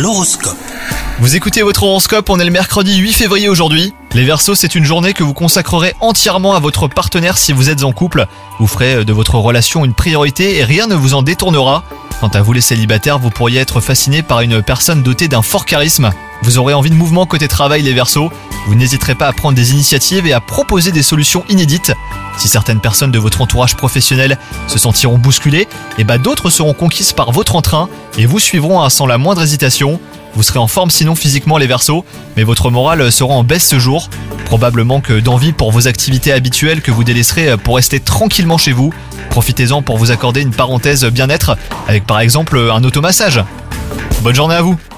L'horoscope. Vous écoutez votre horoscope, on est le mercredi 8 février aujourd'hui. Les Verseaux, c'est une journée que vous consacrerez entièrement à votre partenaire si vous êtes en couple. Vous ferez de votre relation une priorité et rien ne vous en détournera. Quant à vous les célibataires, vous pourriez être fasciné par une personne dotée d'un fort charisme. Vous aurez envie de mouvement côté travail les Verseaux. Vous n'hésiterez pas à prendre des initiatives et à proposer des solutions inédites. Si certaines personnes de votre entourage professionnel se sentiront bousculées, d'autres seront conquises par votre entrain et vous suivront sans la moindre hésitation. Vous serez en forme sinon physiquement les Verseaux, mais votre morale sera en baisse ce jour. Probablement que d'envie pour vos activités habituelles que vous délaisserez pour rester tranquillement chez vous. Profitez-en pour vous accorder une parenthèse bien-être avec par exemple un automassage. Bonne journée à vous!